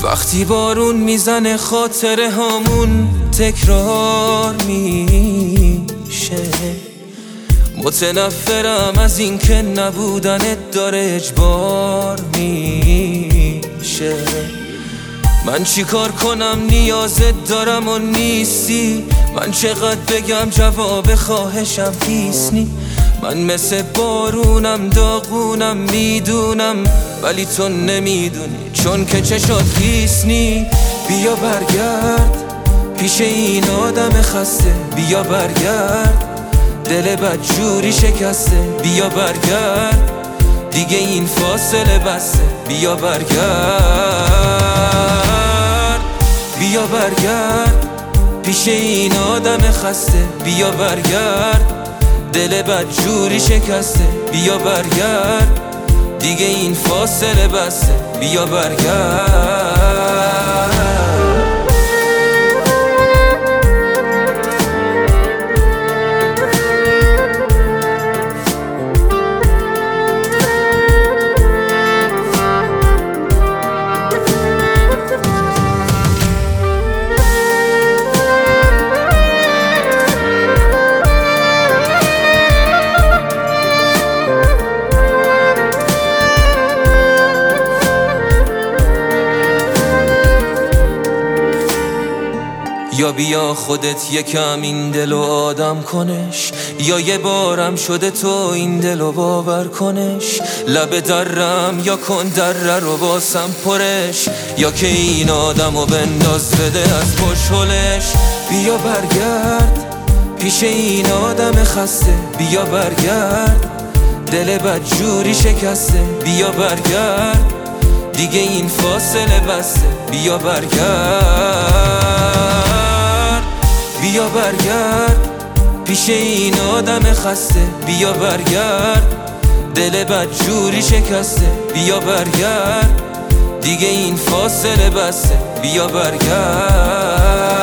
وقتی بارون میزنه خاطره هامون تکرار میشه. متنفرم از این که نبودنت داره اجبار میشه. من چی کار کنم نیازت دارم و نیستی، من چقدر بگم جواب خواهشم هیچ نی. من مثل بارونم داغونم میدونم، ولی تو نمیدونی چون که چشات هیچ نی. بیا برگرد پیش این آدم خسته، بیا برگرد دل بد جوری شکسته. بیا برگرد دیگه این فاصله بسته. بیا برگرد، بیا برگرد پیش این آدم خسته. بیا برگرد دل بد جوری شکسته. بیا برگرد دیگه این فاصله بسته. بیا برگرد. یا بیا خودت یکم این دلو آدم کنش، یا یه بارم شده تو این دلو باور کنش. لب درم یا کن دره رو باسم پرش، یا که این آدمو بنداز بده از پشولش. بیا برگرد پیش این آدم خسته. بیا برگرد دل بد جوری شکسته. بیا برگرد دیگه این فاصله بسته. بیا برگرد، بیا برگرد پیش این آدم خسته. بیا برگرد دل بد جوری شکسته. بیا برگرد دیگه این فاصله بسته. بیا برگرد.